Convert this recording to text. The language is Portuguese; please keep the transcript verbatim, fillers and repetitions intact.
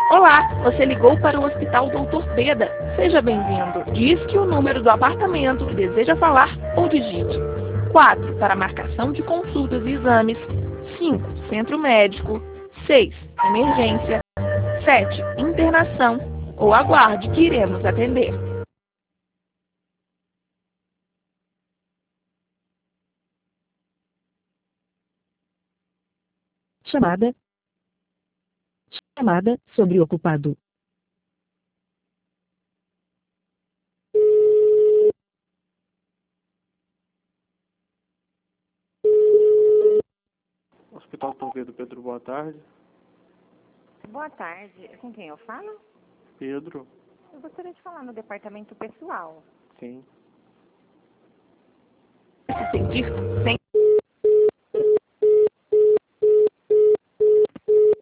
Olá, você ligou para o Hospital doutor Beda. Seja bem-vindo. Disque o número do apartamento que deseja falar ou digite. quatro para marcação de consultas e exames. cinco centro médico. seis emergência. sete internação. Ou aguarde que iremos atender. Chamada. Chamada sobreocupado. Hospital Toledo, Pedro, boa tarde. Boa tarde. Com quem eu falo? Pedro, Eu gostaria de falar no departamento pessoal. sim. Se sentir sem